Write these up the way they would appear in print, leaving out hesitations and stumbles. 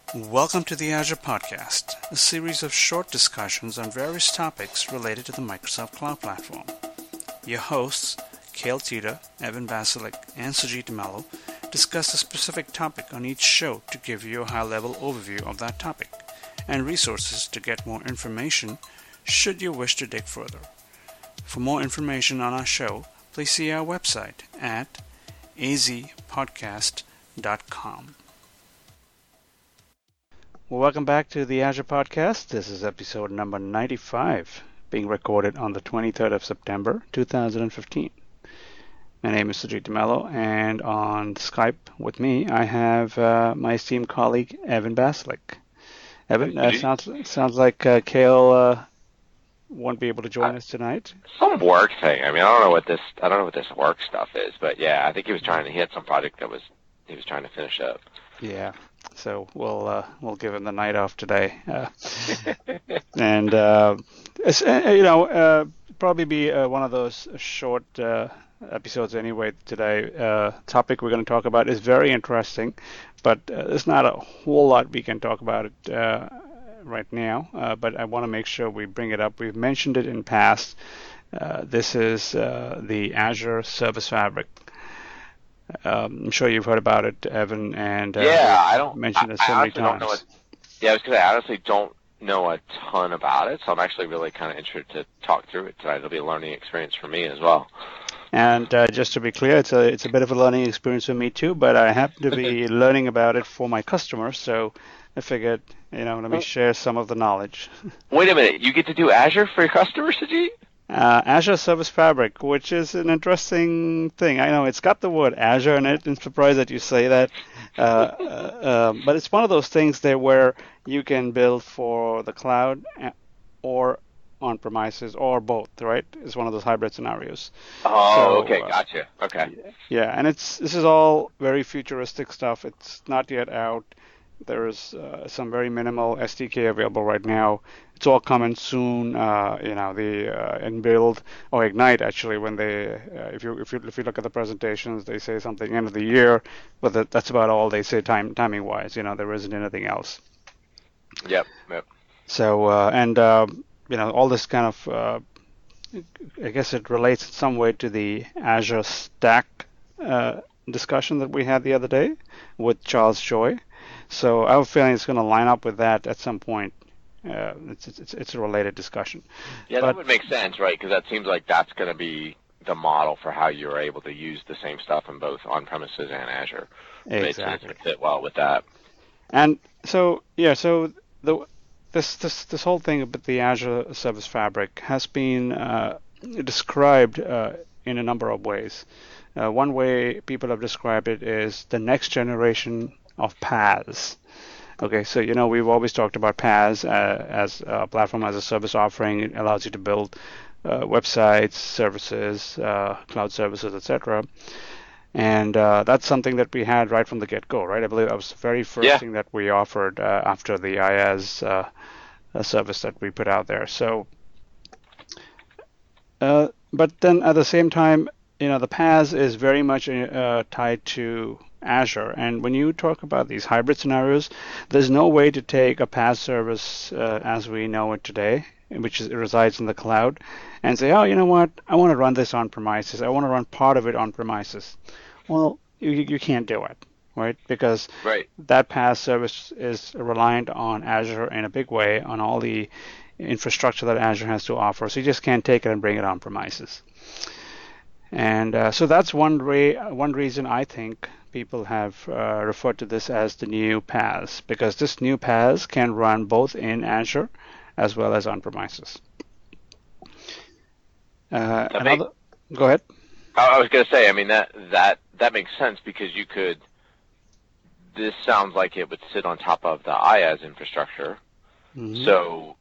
Welcome to the Azure Podcast, a series of short discussions on various topics related to the Microsoft Cloud Platform. Your hosts, Cale Tita, Evan Basilik, and Sujit Mello, discuss a specific topic on each show to give you a high-level overview of that topic, and resources to get more information should you wish to dig further. For more information on our show, please see our website at azpodcast.com. Well, welcome back to the Azure Podcast. This is episode number 95, being recorded on the 23rd of September, 2015. My name is Sujit Mello, and on Skype with me, I have my esteemed colleague, Evan Basilik. Evan, sounds like Cale won't be able to join us tonight. Some work thing. I don't know what this work stuff is, but yeah, I think he had some project he was trying to finish up. Yeah. So we'll give him the night off today, and probably be one of those short episodes anyway. Today, topic we're going to talk about is very interesting, but there's not a whole lot we can talk about it right now. But I want to make sure we bring it up. We've mentioned it in past. This is the Azure Service Fabric. I'm sure you've heard about it, Evan, and I don't mentioned it so many times. I was going to say, I honestly don't know a ton about it, so I'm actually really kind of interested to talk through it tonight. It'll be a learning experience for me as well. And just to be clear, it's a bit of a learning experience for me too, but I happen to be learning about it for my customers, so I figured, let me share some of the knowledge. Wait a minute, you get to do Azure for your customers, Sujit? Azure Service Fabric, which is an interesting thing. I know it's got the word Azure in it. I'm surprised that you say that. But it's one of those things there where you can build for the cloud or on-premises or both, right? It's one of those hybrid scenarios. Oh, okay, gotcha. Okay. Yeah, and this is all very futuristic stuff. It's not yet out. There is some very minimal SDK available right now. It's all coming soon. The Build or Ignite actually. When they, if you look at the presentations, they say something end of the year, but that's about all they say timing wise. There isn't anything else. Yep. So all this kind of, I guess it relates in some way to the Azure Stack discussion that we had the other day with Charles Joy. So I have a feeling it's going to line up with that at some point. It's a related discussion. Yeah, that would make sense, right? Because that seems like that's going to be the model for how you're able to use the same stuff in both on-premises and Azure. Exactly. It's going to fit well with that. And so this whole thing about the Azure Service Fabric has been described in a number of ways. One way people have described it is the next generation of PaaS. Okay, so we've always talked about PaaS as a platform as a service offering. It allows you to build websites, services, cloud services, etc. And that's something that we had right from the get-go, right? I believe that was the very first thing that we offered after the IaaS service that we put out there. So, but then at the same time, the PaaS is very much tied to Azure. And when you talk about these hybrid scenarios, there's no way to take a PaaS service as we know it today, which resides in the cloud, and say, oh, you know what, I want to run this on premises. I want to run part of it on premises. Well, you can't do it, right? Because that PaaS service is reliant on Azure in a big way, on all the infrastructure that Azure has to offer. So you just can't take it and bring it on premises. And so that's one reason I think people have referred to this as the new PaaS, because this new PaaS can run both in Azure as well as on premises. Go ahead. I was going to say, that makes sense because this sounds like it would sit on top of the IaaS infrastructure. Mm-hmm. So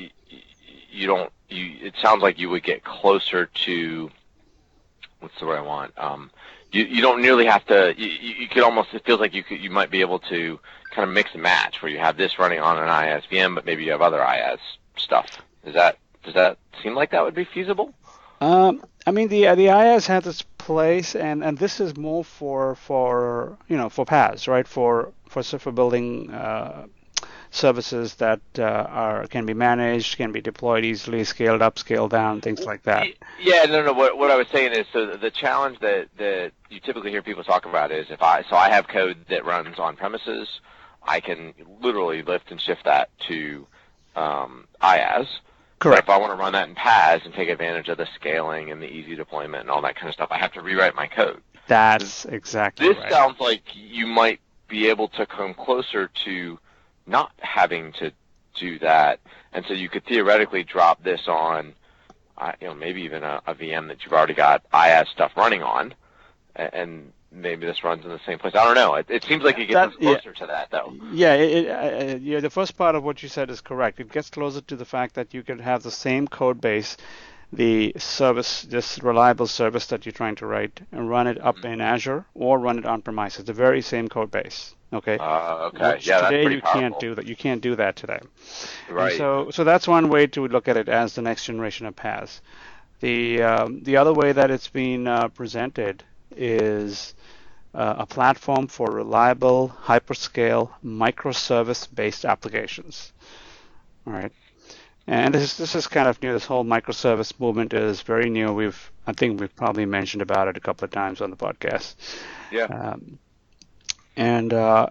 it sounds like you would get closer to, what's the word I want? You don't nearly have to. You could almost. It feels like you might be able to kind of mix and match, where you have this running on an IaaS VM, but maybe you have other IaaS stuff. Does that seem like that would be feasible? The IaaS has its place, and this is more for PaaS, right? For building services that can be managed, can be deployed easily, scaled up, scaled down, things like that. Yeah, no. What I was saying is, so the challenge that you typically hear people talk about is I have code that runs on premises, I can literally lift and shift that to IaaS. Correct. So if I want to run that in PaaS and take advantage of the scaling and the easy deployment and all that kind of stuff, I have to rewrite my code. That's exactly This right. sounds like you might be able to come closer to not having to do that, and so you could theoretically drop this on, maybe even a VM that you've already got IaaS stuff running on, and maybe this runs in the same place. I don't know. It seems like it gets us closer to that, though. Yeah, the first part of what you said is correct. It gets closer to the fact that you could have the same code base, the service, this reliable service that you're trying to write, and run it up in Azure or run it on premises. The very same code base. Okay. Okay. Which Yeah, that's today pretty you powerful. can't do that. You can't do that today. Right. And so that's one way to look at it as the next generation of PaaS. The other way that it's been presented is a platform for reliable, hyperscale, microservice-based applications. All right. And this is kind of new. This whole microservice movement is very new. I think we've probably mentioned about it a couple of times on the podcast. Yeah. And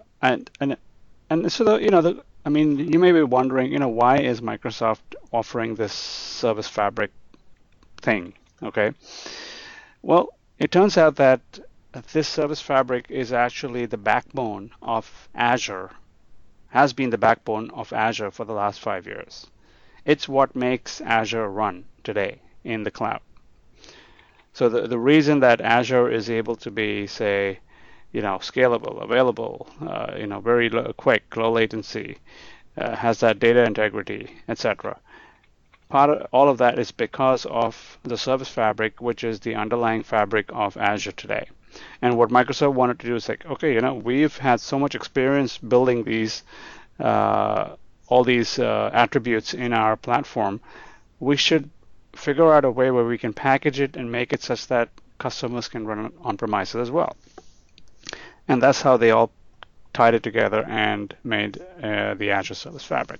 so you may be wondering, why is Microsoft offering this Service Fabric thing? Okay. Well, it turns out that this Service Fabric is actually the backbone of Azure, has been the backbone of Azure for the last 5 years. It's what makes Azure run today in the cloud. So the reason that Azure is able to be, say, scalable, available, very quick, low latency, has that data integrity, etc. All of that is because of the Service Fabric, which is the underlying fabric of Azure today. And what Microsoft wanted to do is like, okay, we've had so much experience building these, all these attributes in our platform. We should figure out a way where we can package it and make it such that customers can run it on premises as well. And that's how they all tied it together and made the Azure Service Fabric.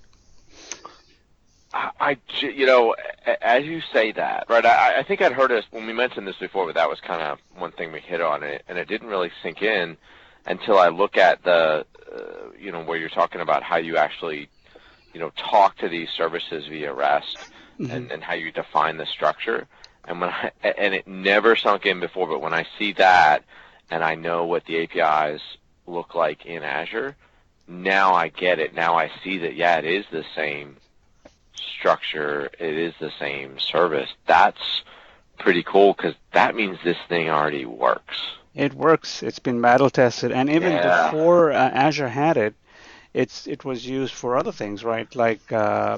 As you say that, right, I think I'd heard us when we mentioned this before, but that was kind of one thing we hit on it, and it didn't really sink in until I look at the, where you're talking about how you actually, talk to these services via REST, mm-hmm. and how you define the structure. And and it never sunk in before, but when I see that, and I know what the APIs look like in Azure, now I get it. Now I see that, yeah, it is the same structure. It is the same service. That's pretty cool because that means this thing already works. It works. It's been battle tested, and even before Azure had it, it was used for other things, right? Like our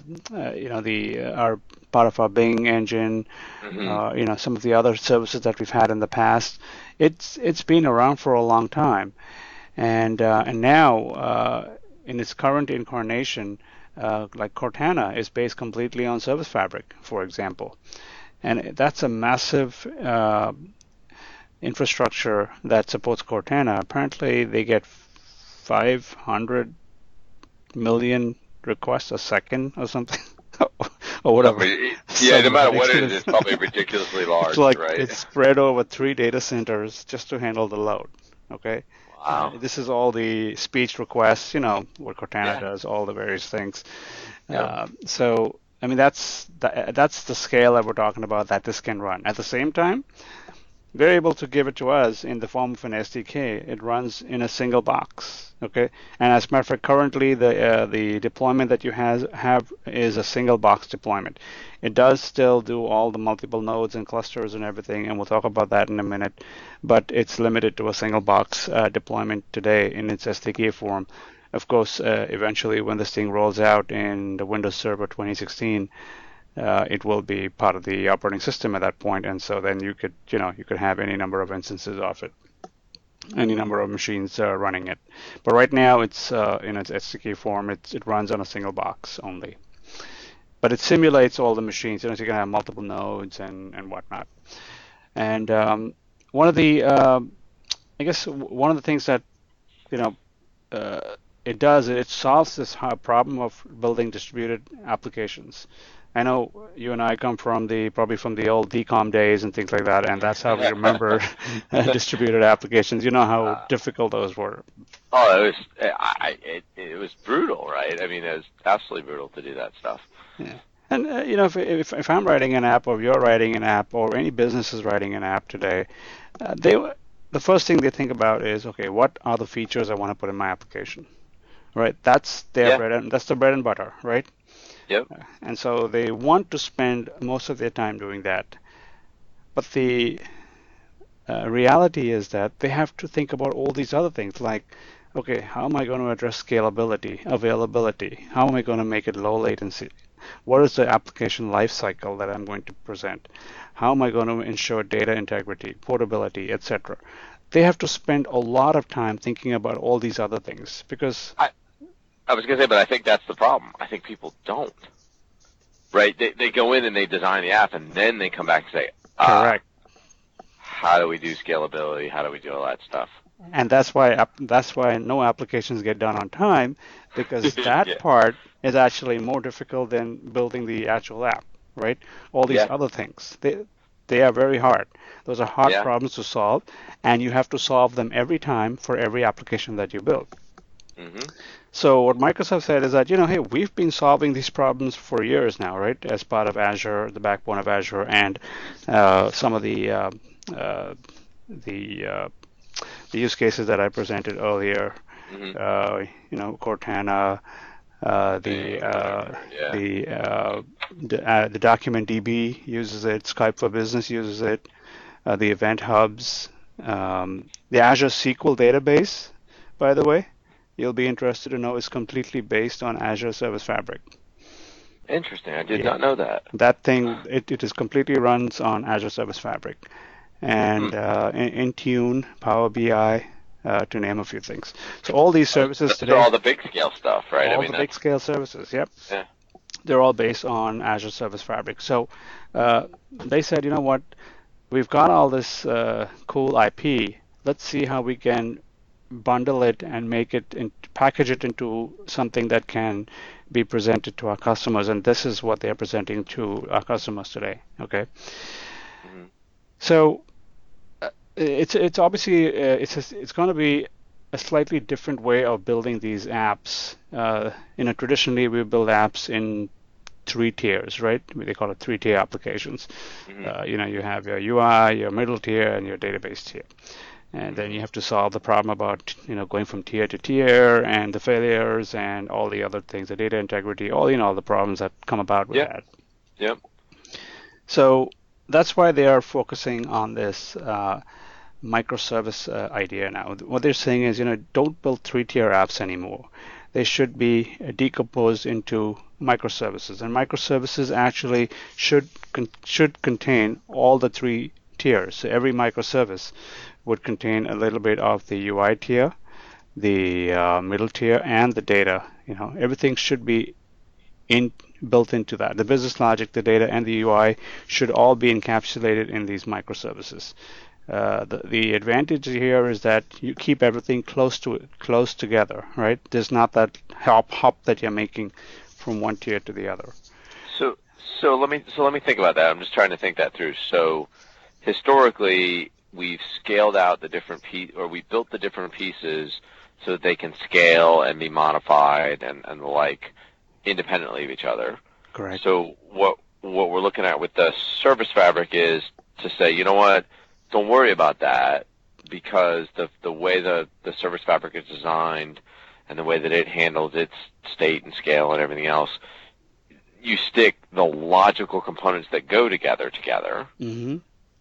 part of our Bing engine, mm-hmm. Some of the other services that we've had in the past. It's been around for a long time, and now in its current incarnation, like Cortana is based completely on Service Fabric, for example, and that's a massive infrastructure that supports Cortana. Apparently, they get 500 million requests a second or something. Or whatever. No matter what it is, it's probably ridiculously large, right? It's spread over 3 data centers just to handle the load. Okay. Wow. This is all the speech requests, what Cortana does, all the various things. Yeah. So, I mean, that's the scale that we're talking about that this can run. At the same time, they're able to give it to us in the form of an SDK. It runs in a single box, okay? And as a matter of fact, currently the deployment that you have is a single box deployment. It does still do all the multiple nodes and clusters and everything, and we'll talk about that in a minute, but it's limited to a single box deployment today in its SDK form. Of course, eventually when this thing rolls out in the Windows Server 2016, it will be part of the operating system at that point, and so then you could have any number of instances of it, any number of machines running it. But right now, it's in its SDK form. It runs on a single box only, but it simulates all the machines. So you can have multiple nodes and whatnot. And one of the things that it does. It solves this problem of building distributed applications. I know you and I come from probably from the old DCOM days and things like that, and that's how we remember distributed applications. You know how difficult those were. Oh, it was brutal, right? I mean, it was absolutely brutal to do that stuff. Yeah. And if I'm writing an app, or you're writing an app, or any business is writing an app today, the first thing they think about is, okay, what are the features I want to put in my application, right? That's their that's the bread and butter, right? Yep. And so they want to spend most of their time doing that. But the reality is that they have to think about all these other things, like, okay, how am I going to address scalability, availability? How am I going to make it low latency? What is the application lifecycle that I'm going to present? How am I going to ensure data integrity, portability, etc.? They have to spend a lot of time thinking about all these other things because I was going to say, but I think that's the problem. I think people don't. Right? They go in and they design the app, and then they come back and say, correct. How do we do scalability? How do we do all that stuff? And that's why no applications get done on time, because that part is actually more difficult than building the actual app, right? All these other things, they are very hard. Those are hard problems to solve, and you have to solve them every time for every application that you build. Mm-hmm. So what Microsoft said is that, hey, we've been solving these problems for years now, right? As part of Azure, the backbone of Azure, and some of the use cases that I presented earlier. Mm-hmm. Cortana, the Document DB uses it, Skype for Business uses it, the Event Hubs, the Azure SQL database, by the way. You'll be interested to know is completely based on Azure Service Fabric. Interesting. I did not know that. That thing, it is completely runs on Azure Service Fabric. And Intune, Power BI, to name a few things. So all these services today. All the big scale stuff, right? All the big scale services, yep. Yeah. They're all based on Azure Service Fabric. So they said, you know what, we've got all this cool IP. Let's see how we can bundle it and make it and package it into something that can be presented to our customers, and this is what they're presenting to our customers today. Okay, so it's obviously it's going to be a slightly different way of building these apps. Traditionally we build apps in 3 tiers, right? They call it 3-tier applications. You have your UI, your middle tier, and your database tier. And then you have to solve the problem about, going from tier to tier and the failures and all the other things, the data integrity, all the problems that come about with that. Yep. So that's why they are focusing on this microservice idea now. What they're saying is, don't build 3-tier apps anymore. They should be decomposed into microservices, and microservices actually should contain all the 3 tiers. So every microservice would contain a little bit of the UI tier, the middle tier, and the data. Everything should be built into that. The business logic, the data, and the UI should all be encapsulated in these microservices. The advantage here is that you keep everything close together, right? There's not that hop that you're making from one tier to the other. So let me think about that. I'm just trying to think that through. So historically, we've scaled out the different we built the different pieces so that they can scale and be modified and the like independently of each other. Correct. So what we're looking at with the service fabric is to say, you know what, don't worry about that, because the way the service fabric is designed and the way that it handles its state and scale and everything else, you stick the logical components that go together. Mm-hmm.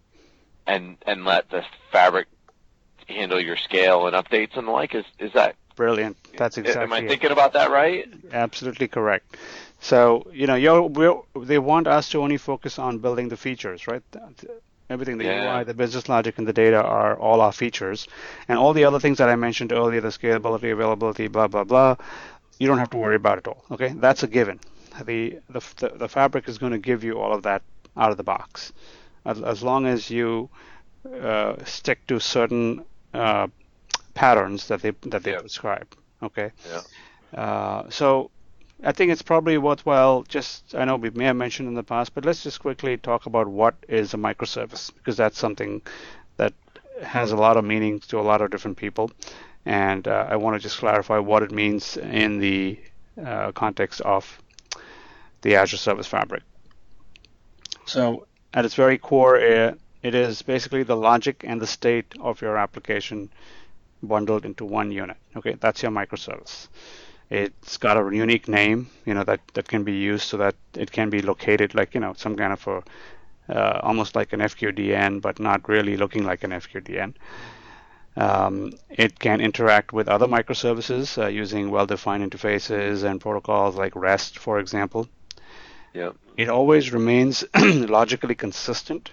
And let the fabric handle your scale and updates and the like. Is that brilliant? That's exactly. Am I thinking about that right? Absolutely correct. So they want us to only focus on building the features, right? Everything, the UI, the business logic, and the data are all our features, and all the other things that I mentioned earlier, the scalability, availability, blah blah blah, you don't have to worry about it all. Okay, that's a given. The fabric is going to give you all of that out of the box. As long as you stick to certain patterns that they prescribe. Okay. Yeah. So I think it's probably worthwhile just, I know we may have mentioned in the past, but let's just quickly talk about what is a microservice, because that's something that has a lot of meaning to a lot of different people. And I want to just clarify what it means in the context of the Azure Service Fabric. So at its very core, it is basically the logic and the state of your application bundled into one unit. Okay, that's your microservice. It's got a unique name, that can be used so that it can be located like, some kind of a almost like an FQDN, but not really looking like an FQDN. It can interact with other microservices using well-defined interfaces and protocols like REST, for example. Yep. It always remains logically consistent,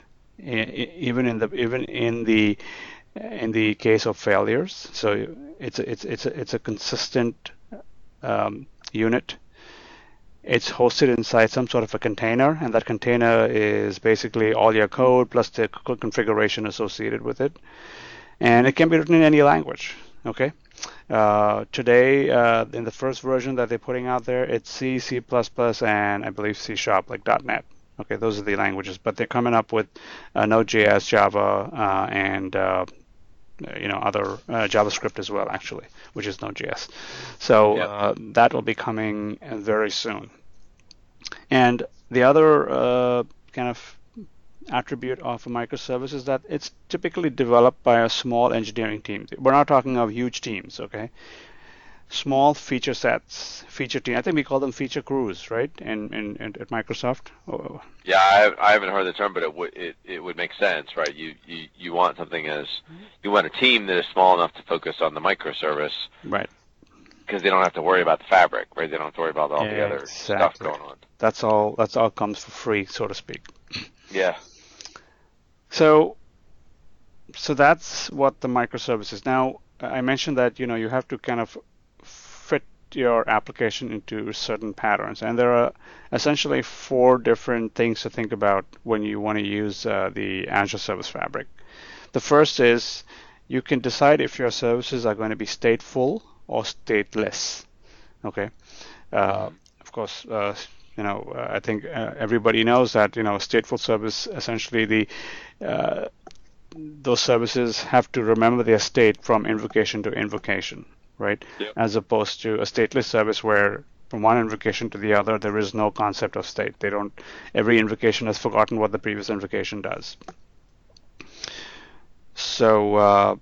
even in the case of failures. So it's a consistent unit. It's hosted inside some sort of a container, and that container is basically all your code plus the configuration associated with it. And it can be written in any language. Okay. Today, in the first version that they're putting out there, it's C, C++, and I believe C Sharp, like .NET. Okay, those are the languages. But they're coming up with Node.js, Java, and other JavaScript as well, actually, which is Node.js. So that will be coming very soon. And the other kind of attribute of a microservice is that it's typically developed by a small engineering team. We're not talking of huge teams, okay? Small feature sets, feature team. I think we call them feature crews, right? At Microsoft. Oh. Yeah, I haven't heard the term, but it would make sense, right? You want something you want a team that is small enough to focus on the microservice, right? Because they don't have to worry about the fabric, right? They don't have to worry about all the other stuff going on. That's all comes for free, so to speak. Yeah. So that's what the microservice is. Now, I mentioned that you have to kind of fit your application into certain patterns, and there are essentially 4 different things to think about when you want to use the Azure Service Fabric. The first is you can decide if your services are going to be stateful or stateless. Okay. Of course, I think everybody knows that stateful service, essentially those services have to remember their state from invocation to invocation, right? Yep. As opposed to a stateless service where from one invocation to the other there is no concept of state. Every invocation has forgotten what the previous invocation does. So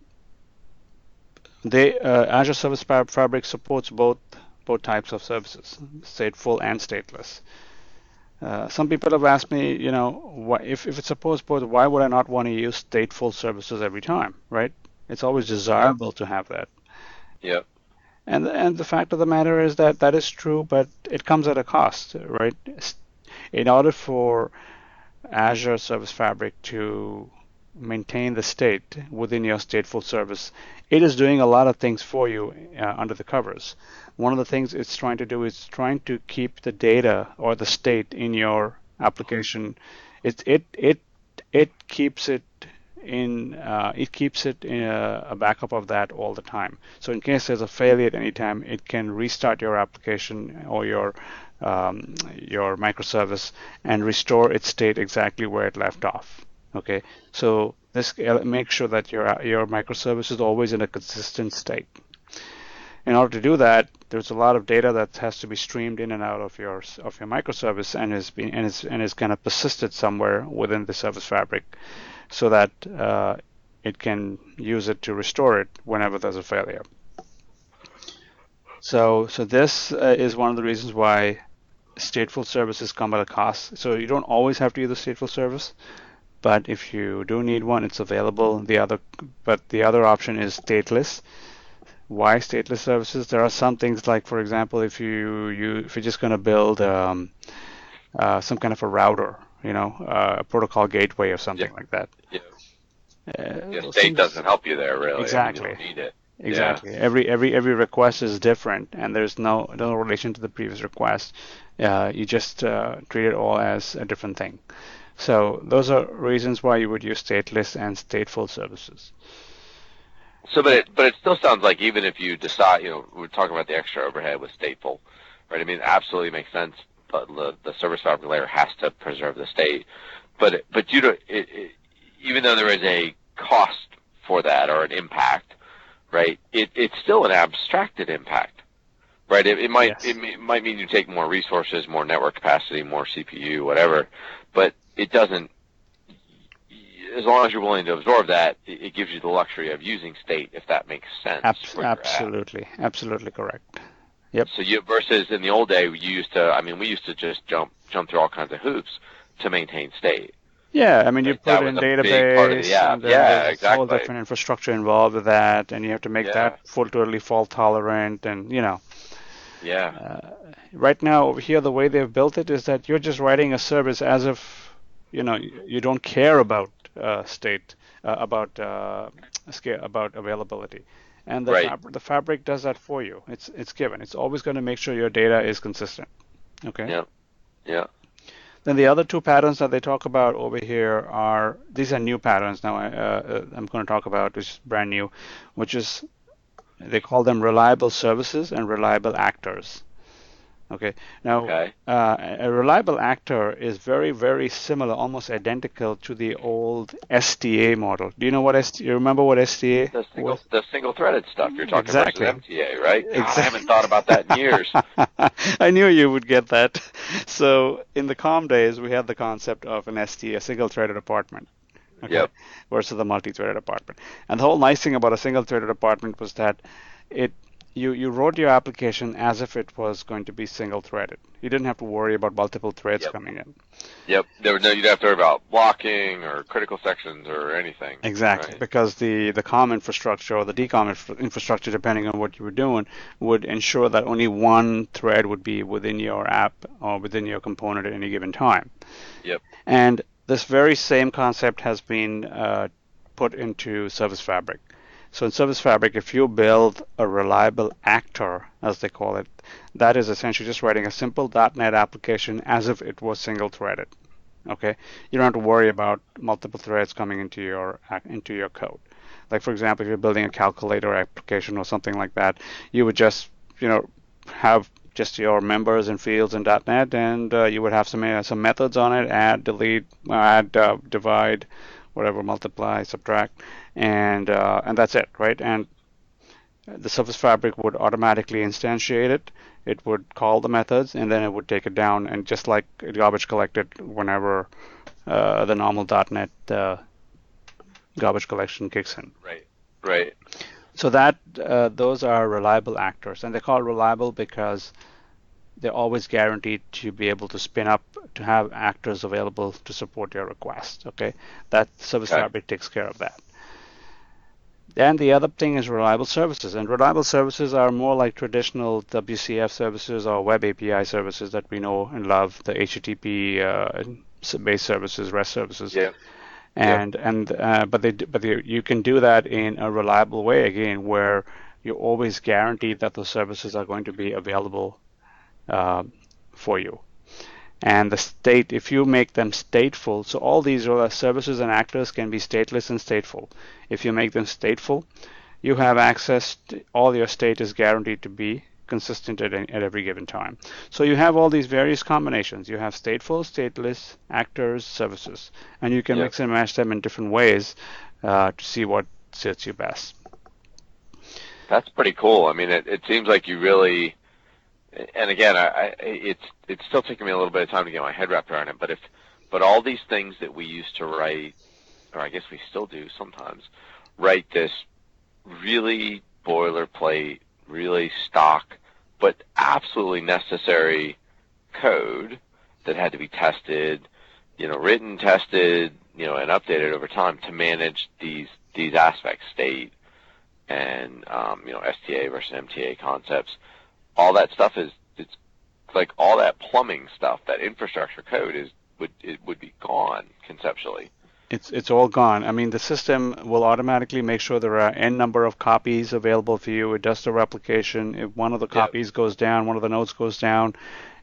Azure Service Fabric supports both types of services, stateful and stateless. Some people have asked me, if it supports both, why would I not want to use stateful services every time, right? It's always desirable to have that. Yep. And the fact of the matter is that is true, but it comes at a cost, right? In order for Azure Service Fabric to maintain the state within your stateful service, it is doing a lot of things for you under the covers. One of the things it's trying to do is trying to keep the data or the state in your application. It keeps it in a backup of that all the time. So in case there's a failure at any time, it can restart your application or your microservice and restore its state exactly where it left off. Okay, so this makes sure that your microservice is always in a consistent state. In order to do that, there's a lot of data that has to be streamed in and out of your microservice and is kind of persisted somewhere within the service fabric, so that it can use it to restore it whenever there's a failure. So this is one of the reasons why stateful services come at a cost. So you don't always have to use a stateful service, but if you do need one, it's available. The other option is stateless. Why stateless services? There are some things like, for example, if you're just going to build some kind of a router, a protocol gateway or something like that. Yeah. State doesn't help you there, really. Exactly. You don't need it. Exactly. Yeah. Every request is different, and there's no relation to the previous request. You just treat it all as a different thing. So those are reasons why you would use stateless and stateful services. So, but it still sounds like even if you decide, we're talking about the extra overhead with stateful, right? I mean, it absolutely makes sense. But the service fabric layer has to preserve the state. But even though there is a cost for that or an impact, right? It's still an abstracted impact, right? It might mean you take more resources, more network capacity, more CPU, whatever, but it doesn't. As long as you're willing to absorb that, it gives you the luxury of using state, if that makes sense. Absolutely correct. Yep. So versus in the old day, we used to just jump through all kinds of hoops to maintain state. Yeah, I mean, you put in database, and there's exactly. whole different infrastructure involved with that, and you have to make that totally fault tolerant, and right now over here, the way they've built it is that you're just writing a service as if, you don't care about state, about availability. And the fabric does that for you. It's given. It's always going to make sure your data is consistent. Okay. Yeah. Then the other two patterns that they talk about over here these are new patterns now. I'm going to talk about, which is brand new, which is they call them reliable services and reliable actors. Okay. Now, a reliable actor is very, very similar, almost identical to the old STA model. Do you know you remember what STA was? The single-threaded stuff you're talking exactly. about versus MTA, right? Exactly. I haven't thought about that in years. I knew you would get that. So in the COM days, we had the concept of an STA, a single-threaded apartment. Okay, versus the multi-threaded apartment. And the whole nice thing about a single-threaded apartment was that you wrote your application as if it was going to be single-threaded. You didn't have to worry about multiple threads coming in. Yep. You'd have to worry about blocking or critical sections or anything. Exactly, right? Because the COM infrastructure or the DCOM infrastructure, depending on what you were doing, would ensure that only one thread would be within your app or within your component at any given time. Yep. And this very same concept has been put into Service Fabric. So in Service Fabric, if you build a reliable actor, as they call it, that is essentially just writing a simple .NET application as if it was single-threaded. Okay, you don't have to worry about multiple threads coming into your code. Like for example, if you're building a calculator application or something like that, you would just have just your members and fields in .NET, and you would have some methods on it: add, delete, divide, whatever, multiply, subtract, and that's it, right? And the Service Fabric would automatically instantiate it. It would call the methods, and then it would take it down, and just like garbage collected whenever the normal .NET garbage collection kicks in. Right. So that those are reliable actors, and they're called reliable because they're always guaranteed to be able to spin up, to have actors available to support your request. Okay, that Service Fabric takes care of that. And the other thing is reliable services, and reliable services are more like traditional WCF services or web API services that we know and love, the HTTP based services, REST services. Yeah. But you can do that in a reliable way again, where you always guarantee that those services are going to be available for you. And the state, if you make them stateful, so all these services and actors can be stateless and stateful. If you make them stateful, you have access to, all your state is guaranteed to be consistent at every given time. So you have all these various combinations. You have stateful, stateless, actors, services, and you can mix and match them in different ways to see what suits you best. That's pretty cool. I mean, it seems like you really. And again, it's still taking me a little bit of time to get my head wrapped around it. But all these things that we used to write, or I guess we still do sometimes, write this really boilerplate, really stock, but absolutely necessary code that had to be tested, written, tested, and updated over time to manage these aspects, state and STA versus MTA concepts. All that stuff it's like all that plumbing stuff, that infrastructure code would be gone conceptually. It's all gone. I mean, the system will automatically make sure there are n number of copies available for you. It does the replication. If one of the copies goes down, one of the nodes goes down,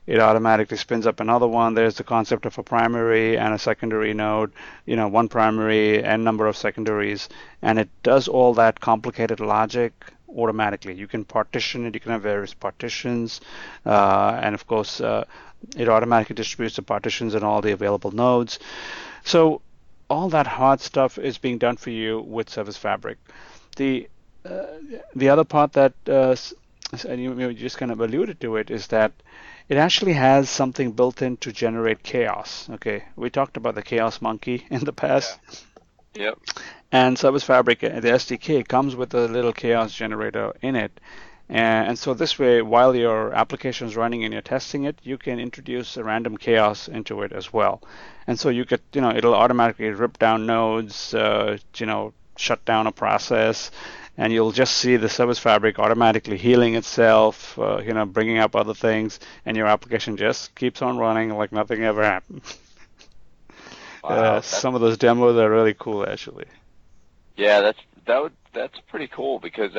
it automatically spins up another one. There's the concept of a primary and a secondary node, one primary and number of secondaries, and it does all that complicated logic automatically. You can partition it, you can have various partitions, and of course, it automatically distributes the partitions in all the available nodes. So all that hard stuff is being done for you with Service Fabric. The uh, the other part that and you just kind of alluded to it is that it actually has something built in to generate chaos. Okay, we talked about the Chaos Monkey in the Yeah. past, Yep. and Service Fabric, the SDK, comes with a little chaos generator in it. And so this way, while your application is running and you're testing it, you can introduce a random chaos into it as well. And so you could, it'll automatically rip down nodes, shut down a process, and you'll just see the Service Fabric automatically healing itself, bringing up other things, and your application just keeps on running like nothing ever happened. Wow. Some of those demos are really cool, actually. Yeah, that's pretty cool because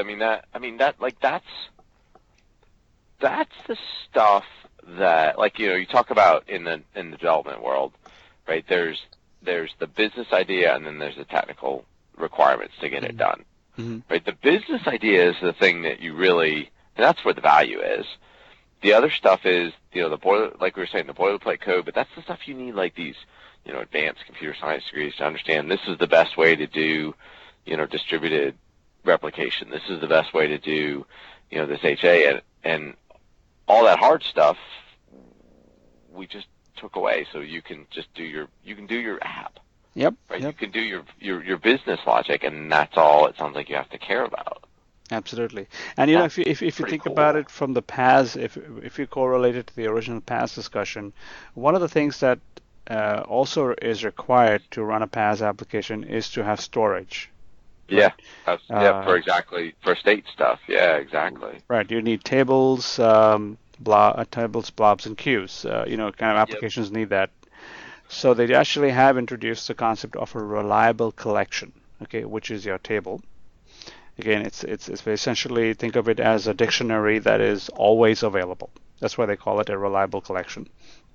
that's the stuff that, like, you talk about in the development world, right? There's the business idea and then there's the technical requirements to get it done. Mm-hmm. Right? The business idea is the thing that you really, and that's where the value is. The other stuff is, like we were saying, the boilerplate code, but that's the stuff you need, like these, advanced computer science degrees to understand this is the best way to do, distributed replication. This is the best way to do, this HA, and all that hard stuff we just took away, so you can just do your app. Yep. Right? Yep. You can do your business logic, and that's all it sounds like you have to care about. Absolutely. And That's if you pretty think about cool. it from the PaaS, if you correlate it to the original PaaS discussion, one of the things that also is required to run a PaaS application is to have storage. Yeah. Right. Yeah, Uh, for state stuff. Yeah, exactly. right. You need tables, tables, blobs, and queues. Kind of Yep. applications need that. So they actually have introduced the concept of a reliable collection, okay, which is your table. Again, it's essentially, think of it as a dictionary that is always available. That's why they call it a reliable collection.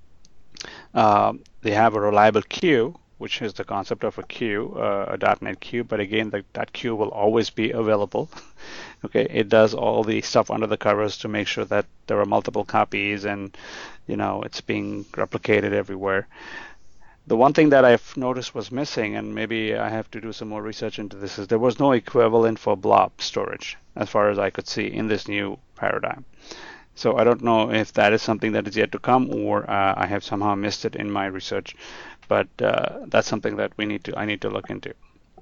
They have a reliable queue, which is the concept of a queue, a .NET queue, but again, that queue will always be available. Okay, it does all the stuff under the covers to make sure that there are multiple copies and it's being replicated everywhere. The one thing that I've noticed was missing, and maybe I have to do some more research into this, is there was no equivalent for blob storage, as far as I could see, in this new paradigm. So I don't know if that is something that is yet to come, or I have somehow missed it in my research, but that's something that I need to look into.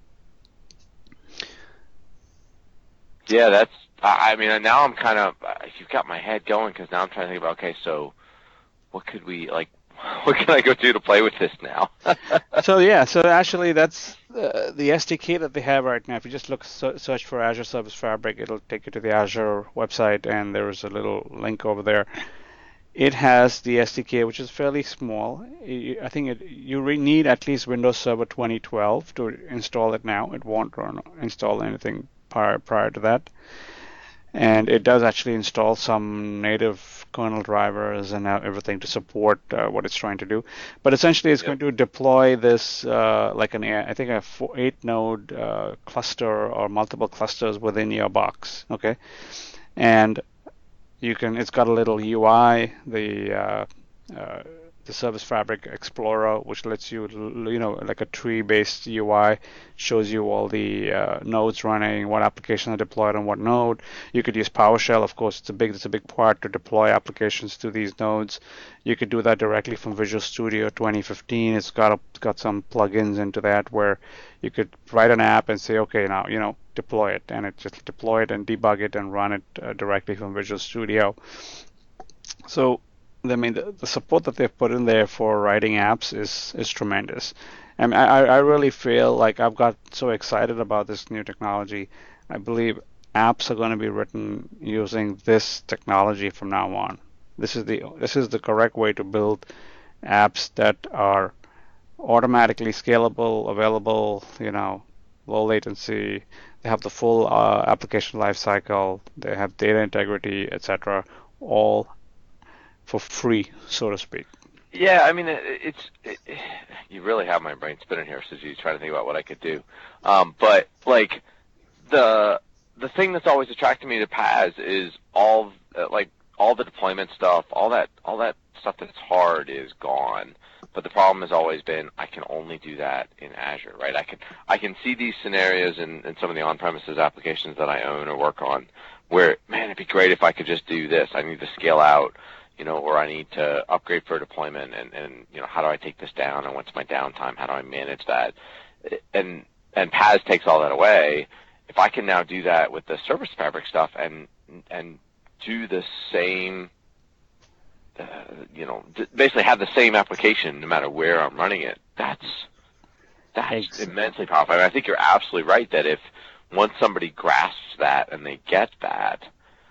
Yeah, now I'm kind of, you've got my head going because now I'm trying to think about, okay, so what could we, like, what can I go do to play with this now? So actually, that's the SDK that they have right now. If you just search for Azure Service Fabric, it'll take you to the Azure website, and there's a little link over there. It has the SDK, which is fairly small. I think you need at least Windows Server 2012 to install it now. It won't install anything prior to that. And it does actually install some native kernel drivers and everything to support what it's trying to do. But essentially, it's Yep. going to deploy this like I think a 8-node cluster or multiple clusters within your box. Okay, and it's got a little UI, the Service Fabric Explorer, which lets you, like a tree-based UI, shows you all the nodes running, what applications are deployed on what node. You could use PowerShell, of course. It's a big part to deploy applications to these nodes. You could do that directly from Visual Studio 2015. It's got some plugins into that where you could write an app and say, okay, now deploy it, and it just deploy it and debug it and run it directly from Visual Studio. So I mean, the support that they've put in there for writing apps is tremendous. And I really feel like I've got so excited about this new technology. I believe apps are going to be written using this technology from now on. This is the correct way to build apps that are automatically scalable, available, low latency. They have the full application lifecycle. They have data integrity, etc. All for free, so to speak. Yeah, I mean, you really have my brain spinning here, Suji, trying to think about what I could do. But like the thing that's always attracted me to PaaS is all the deployment stuff, all that stuff that's hard is gone. But the problem has always been I can only do that in Azure, right? I can see these scenarios in some of the on-premises applications that I own or work on where, man, it'd be great if I could just do this. I need to scale out, or I need to upgrade for deployment, and how do I take this down, and what's my downtime? How do I manage that? And PaaS takes all that away. If I can now do that with the Service Fabric stuff and do the same, basically have the same application no matter where I'm running it, that's immensely powerful. I mean, I think you're absolutely right that if once somebody grasps that and they get that,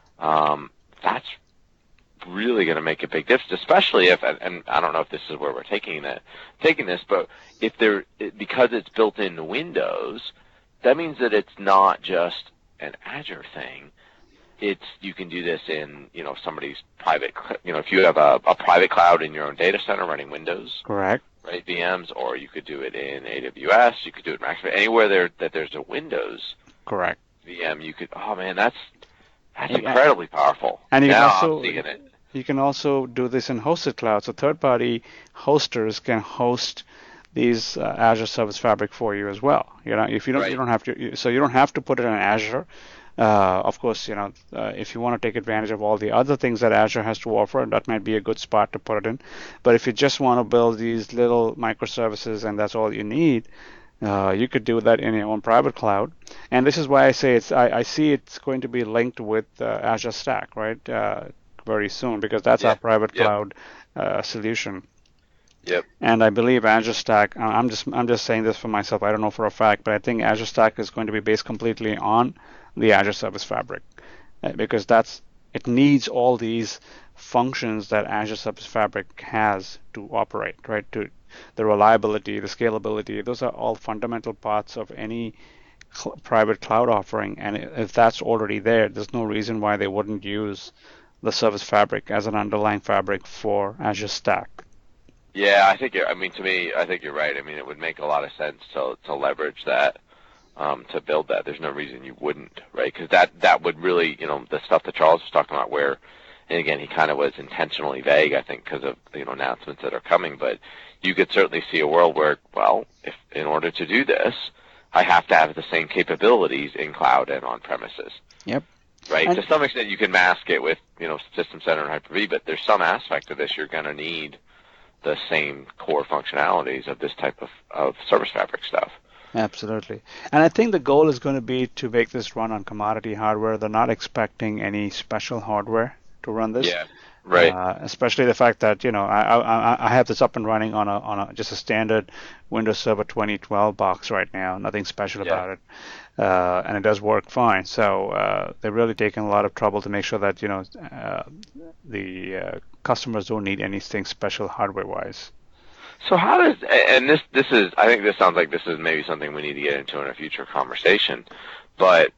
that's really going to make a big difference, especially if, and I don't know if this is where we're taking this, but if because it's built into Windows, that means that it's not just an Azure thing. You can do this in, somebody's private, if you have a private cloud in your own data center running Windows. Correct. Right, VMs, or you could do it in AWS, you could do it in Mac, anywhere that there's a Windows. Correct. VM, you could, oh man, that's incredibly powerful. And you now can also, I'm seeing it. You can also do this in hosted cloud. So third-party hosters can host these Azure Service Fabric for you as well. If you don't, Right. you don't have to. So you don't have to put it in Azure. Of course, if you want to take advantage of all the other things that Azure has to offer, that might be a good spot to put it in. But if you just want to build these little microservices and that's all you need, you could do that in your own private cloud. And this is why I say I see it's going to be linked with Azure Stack, right? Very soon, because that's our private cloud solution. Yep. And I believe Azure Stack, I'm just saying this for myself, I don't know for a fact, but I think Azure Stack is going to be based completely on the Azure Service Fabric, because it needs all these functions that Azure Service Fabric has to operate, right? To the reliability, the scalability, those are all fundamental parts of any private cloud offering. And if that's already there, there's no reason why they wouldn't use the Service Fabric as an underlying fabric for Azure Stack. Yeah, I think to me, I think you're right. I mean, it would make a lot of sense to leverage that, to build that. There's no reason you wouldn't, right? Because that would really, the stuff that Charles was talking about where, and again, he kind of was intentionally vague, I think, because of, announcements that are coming, but you could certainly see a world where, well, if in order to do this, I have to have the same capabilities in cloud and on premises. Yep. Right. And to some extent, you can mask it with, System Center and Hyper-V, but there's some aspect of this you're going to need the same core functionalities of this type of Service Fabric stuff. Absolutely. And I think the goal is going to be to make this run on commodity hardware. They're not expecting any special hardware to run this. Yeah. Right. Especially the fact that I have this up and running on a just a standard Windows Server 2012 box right now. Nothing special about it, and it does work fine. So they're really taking a lot of trouble to make sure that the customers don't need anything special hardware-wise. So how does, and this is, I think this sounds like this is maybe something we need to get into in a future conversation, but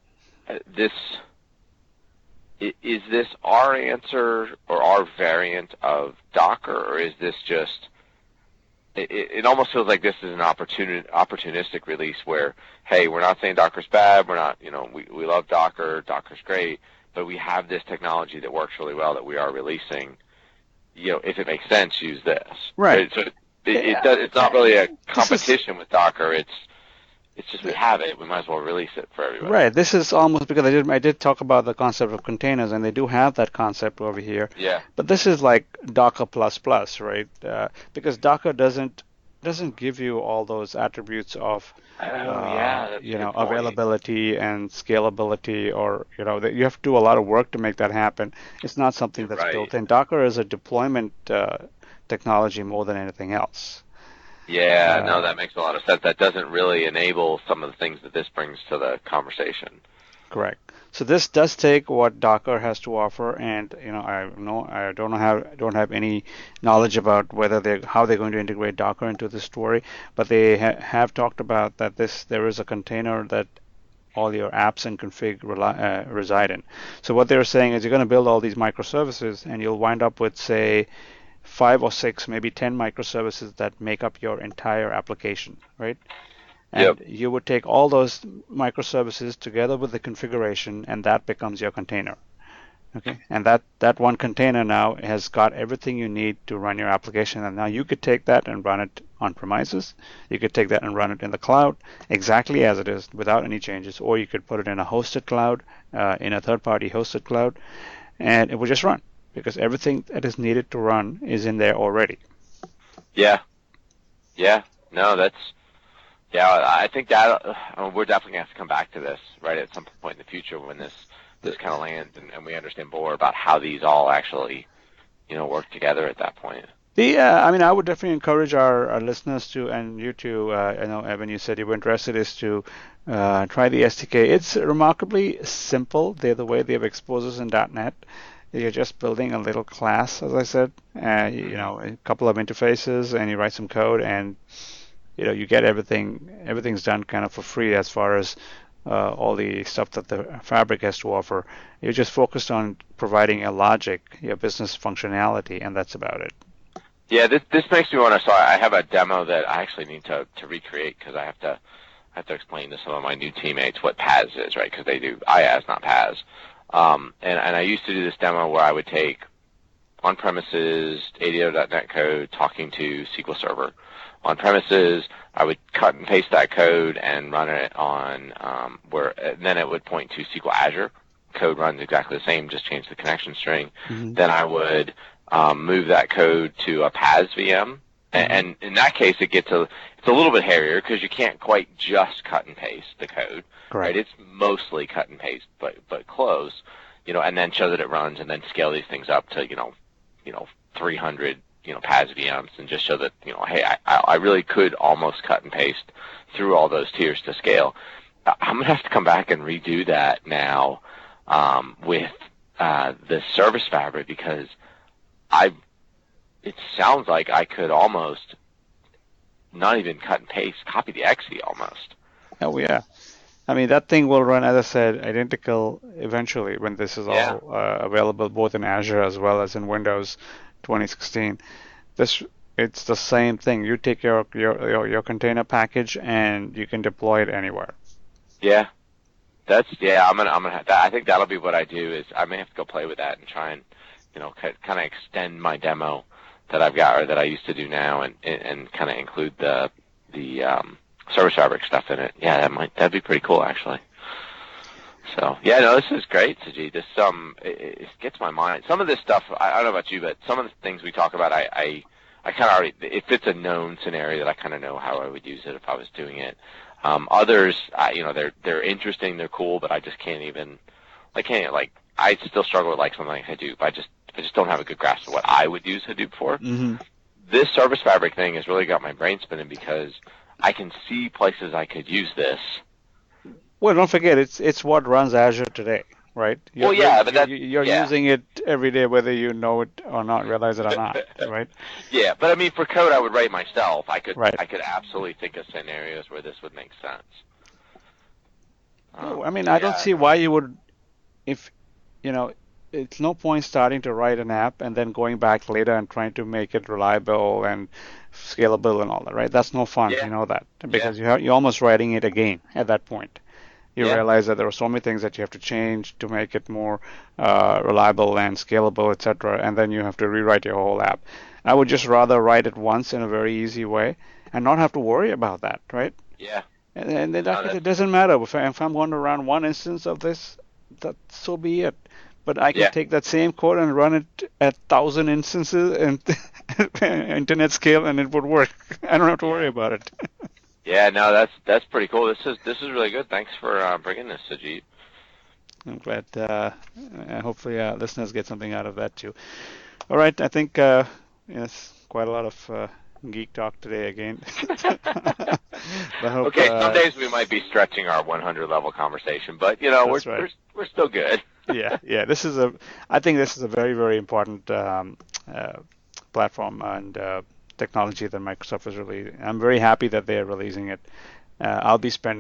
is this our answer or our variant of Docker, or is this just, it almost feels like this is an opportunistic release where, hey, we're not saying Docker's bad, we're not, we love Docker, Docker's great, but we have this technology that works really well that we are releasing. If it makes sense, use this. Right. So it's not really a competition with Docker. It's just we have it. We might as well release it for everybody. Right. This is almost because I did talk about the concept of containers, and they do have that concept over here. Yeah. But this is like Docker plus, right? Because Docker doesn't give you all those attributes of availability and scalability, or you have to do a lot of work to make that happen. It's not something that's built in. Docker is a deployment technology more than anything else. Yeah, no, that makes a lot of sense. That doesn't really enable some of the things that this brings to the conversation. Correct. So this does take what Docker has to offer, and I don't have any knowledge about how they're going to integrate Docker into this story, but they have talked about that there is a container that all your apps and config reside in. So what they're saying is you're going to build all these microservices, and you'll wind up with, say, 5 or 6, maybe 10 microservices that make up your entire application, right? And Yep. you would take all those microservices together with the configuration, and that becomes your container. Okay, and that one container now has got everything you need to run your application, and now you could take that and run it on premises. You could take that and run it in the cloud exactly as it is without any changes, or you could put it in a hosted cloud, in a third-party hosted cloud, and it will just run because everything that is needed to run is in there already. Yeah. Yeah. No, I think that we're definitely going to have to come back to this, right, at some point in the future when this kind of lands and we understand more about how these all actually, work together at that point. I mean, I would definitely encourage our listeners to, and you too, I know, Evan, you said you were interested, is to try the SDK. It's remarkably simple. The way they've exposed us in .NET. You're just building a little class, as I said, a couple of interfaces, and you write some code, and you get everything. Everything's done kind of for free as far as all the stuff that the Fabric has to offer. You're just focused on providing a logic, your business functionality, and that's about it. Yeah, this makes me want to. So I have a demo that I actually need to recreate because I have to explain to some of my new teammates what PaaS is, right? Because they do IaaS, not PaaS. And I used to do this demo where I would take on-premises ADO.NET code talking to SQL Server. On premises, I would cut and paste that code and run it on and then it would point to SQL Azure. Code runs exactly the same, just change the connection string. Mm-hmm. Then I would move that code to a PaaS VM, and in that case, it's a little bit hairier because you can't quite just cut and paste the code. Right? It's mostly cut and paste, but close. And then show that it runs, and then scale these things up to 300. PaaS VMs, and just show that, hey, I really could almost cut and paste through all those tiers to scale. I'm going to have to come back and redo that now with the Service Fabric because it sounds like I could almost not even cut and paste, copy the XE almost. Oh, yeah. I mean, that thing will run, as I said, identical eventually when this is all available both in Azure as well as in Windows 2016. It's the same thing. You take your container package and you can deploy it anywhere. Yeah, I'm gonna. I think that'll be what I do. Is I may have to go play with that and try and kind of extend my demo that I've got or that I used to do now and kind of include the Service Fabric stuff in it. Yeah, that'd be pretty cool actually. So yeah, no, this is great, Sajid. This it gets my mind. Some of this stuff, I don't know about you, but some of the things we talk about, I kind of already, if it's a known scenario that I kind of know how I would use it if I was doing it. Others, they're interesting, they're cool, but I just can't even, I still struggle with something like Hadoop. I just don't have a good grasp of what I would use Hadoop for. Mm-hmm. This Service Fabric thing has really got my brain spinning because I can see places I could use this. Well, don't forget, it's what runs Azure today, right? You're using it every day, whether you know it or not, realize it or not, right? Yeah, but I mean, for code I would write myself, I could absolutely think of scenarios where this would make sense. I mean, I don't see why you would, it's no point starting to write an app and then going back later and trying to make it reliable and scalable and all that, right? That's no fun, you know that, because you're almost writing it again at that point. You realize that there are so many things that you have to change to make it more reliable and scalable, etc., and then you have to rewrite your whole app. I would just rather write it once in a very easy way and not have to worry about that, right? Yeah. And it doesn't matter. If I'm going to run one instance of this, so be it. But I can take that same code and run it at 1,000 instances and internet scale, and it would work. I don't have to worry about it. Yeah, no, that's pretty cool. This is really good. Thanks for bringing this, Sajid. I'm glad. Hopefully, listeners get something out of that too. All right, I think yes, quite a lot of geek talk today again. Okay, some days we might be stretching our 100 level conversation, but we're still good. yeah. I think this is a very, very important platform and technology that Microsoft is releasing. I'm very happy that they are releasing it. I'll be spending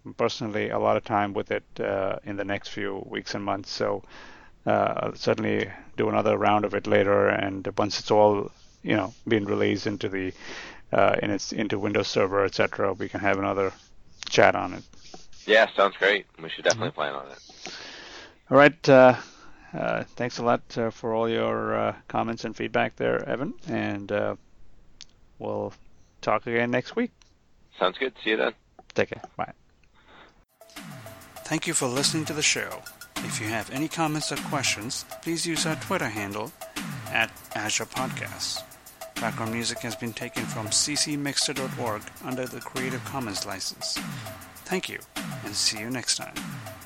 personally a lot of time with it in the next few weeks and months. So I'll certainly do another round of it later, and once it's all being released into the into Windows Server, etc., we can have another chat on it. Yeah, sounds great. We should definitely plan on it. All right. Thanks a lot for all your comments and feedback there, Evan, and we'll talk again next week. Sounds good. See you then. Take care. Bye. Thank you for listening to the show. If you have any comments or questions, please use our Twitter handle @AzurePodcasts. Background music has been taken from ccmixter.org under the Creative Commons license. Thank you, and see you next time.